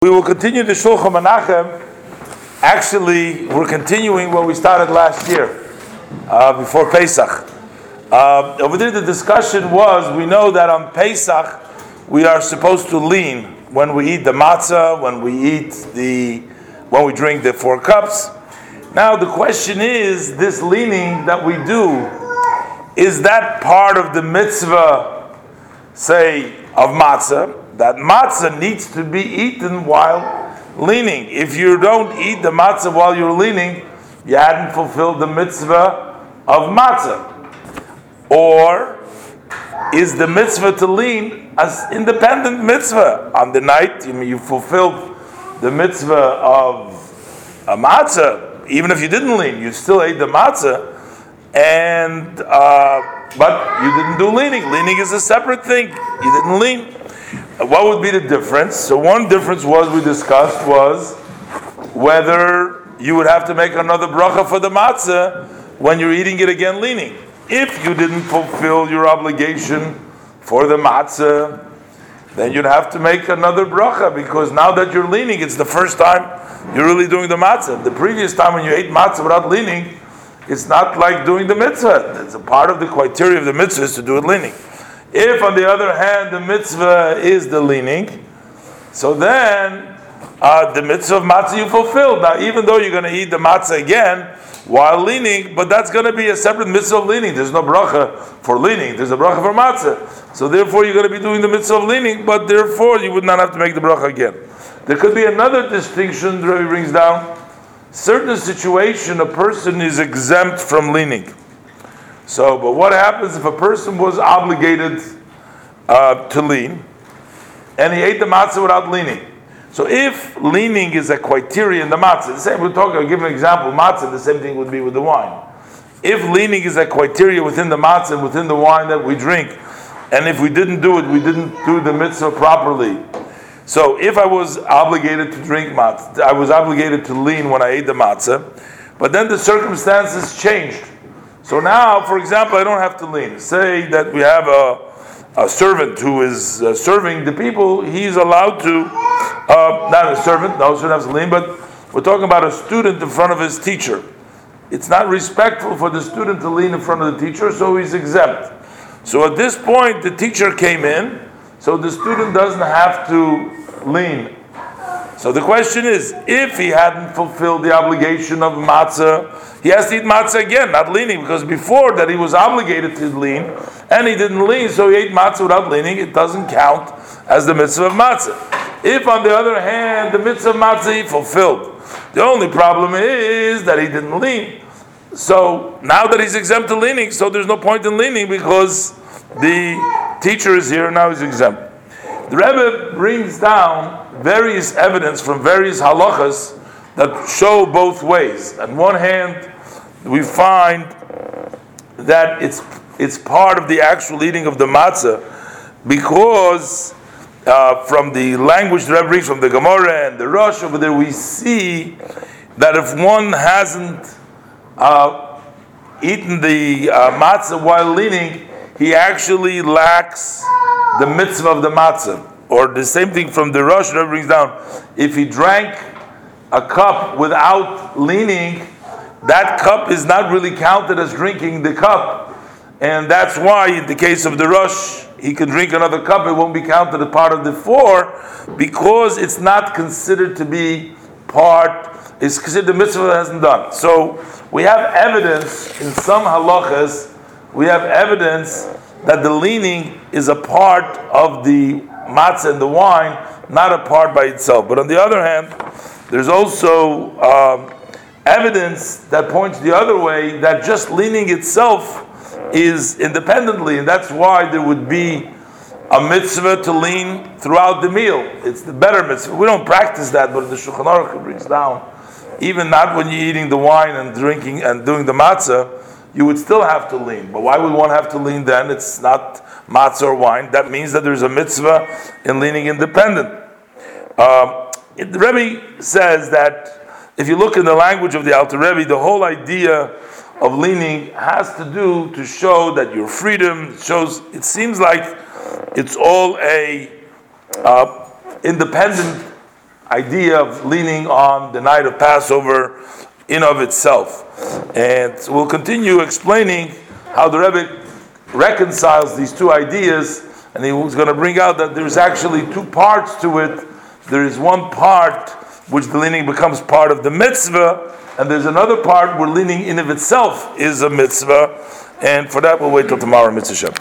We will continue the Shulchan Menachem. Actually, we're continuing what we started last year, before Pesach. Over there, the discussion was, we know that on Pesach, we are supposed to lean when we eat the matzah, when we drink the 4 cups. Now, the question is, this leaning that we do, is that part of the mitzvah, say, of matzah? That matzah needs to be eaten while leaning. If you don't eat the matzah while you're leaning, you hadn't fulfilled the mitzvah of matzah. Or is the mitzvah to lean as independent mitzvah? On the night, you fulfilled the mitzvah of a matzah. Even if you didn't lean, you still ate the matzah, and but you didn't do leaning. Leaning is a separate thing. You didn't lean. What would be the difference? So one difference we discussed was whether you would have to make another bracha for the matzah when you're eating it again leaning. If you didn't fulfill your obligation for the matzah, then you'd have to make another bracha, because now that you're leaning, it's the first time you're really doing the matzah. The previous time when you ate matzah without leaning, it's not like doing the mitzvah. It's a part of the criteria of the mitzvah is to do it leaning. If, on the other hand, the mitzvah is the leaning, so then the mitzvah of matzah you fulfilled. Now, even though you're going to eat the matzah again while leaning, but that's going to be a separate mitzvah of leaning. There's no bracha for leaning. There's a bracha for matzah. So therefore, you're going to be doing the mitzvah of leaning, but therefore, you would not have to make the bracha again. There could be another distinction the Rebbe brings down. Certain situation, a person is exempt from leaning. So, but what happens if a person was obligated to lean, and he ate the matzah without leaning? So, if leaning is a criteria in the matzah, the same. I'll give an example. Matzah, the same thing would be with the wine. If leaning is a criteria within the matzah and within the wine that we drink, and if we didn't do it, we didn't do the mitzvah properly. So, if I was obligated to drink matzah, I was obligated to lean when I ate the matzah, but then the circumstances changed. So now, for example, I don't have to lean. Say that we have a servant who is serving the people. He's allowed to, not a servant, no, shouldn't have to lean, but we're talking about a student in front of his teacher. It's not respectful for the student to lean in front of the teacher, so he's exempt. So at this point, the teacher came in, so the student doesn't have to lean. So the question is, if he hadn't fulfilled the obligation of matzah, he has to eat matzah again, not leaning, because before that he was obligated to lean, and he didn't lean, so he ate matzah without leaning. It doesn't count as the mitzvah of matzah. If, on the other hand, the mitzvah of matzah he fulfilled, the only problem is that he didn't lean. So now that he's exempt to leaning, so there's no point in leaning because the teacher is here and now he's exempt. The Rebbe brings down various evidence from various halachas that show both ways. On one hand, we find that it's part of the actual eating of the matzah, because from the language the Rebbe brings from the Gemara and the Rosh over there, we see that if one hasn't eaten the matzah while leaning, he actually lacks the mitzvah of the matzah. Or the same thing from the Rosh that brings down, if he drank a cup without leaning, that cup is not really counted as drinking the cup. And that's why in the case of the Rosh, he can drink another cup, it won't be counted as part of the 4, because it's not considered to be it's considered the mitzvah that hasn't done. So we have evidence in some halachas, we have evidence that the leaning is a part of the matzah and the wine, not a part by itself. But on the other hand, there's also evidence that points the other way, that just leaning itself is independently, and that's why there would be a mitzvah to lean throughout the meal. It's the better mitzvah. We don't practice that, but the Shulchan Aruch brings down, even not when you're eating the wine and drinking and doing the matzah, you would still have to lean. But why would one have to lean then? It's not matzah or wine. That means that there's a mitzvah in leaning independent. The Rebbe says that if you look in the language of the Alter Rebbe, the whole idea of leaning has to do to show that your freedom it seems like it's all a independent idea of leaning on the night of Passover in of itself. And we'll continue explaining how the Rebbe reconciles these two ideas, and he was going to bring out that there's actually two parts to it. There is one part which the leaning becomes part of the mitzvah, and there's another part where leaning in of itself is a mitzvah, and for that we'll wait till tomorrow, Mitzvah Shem.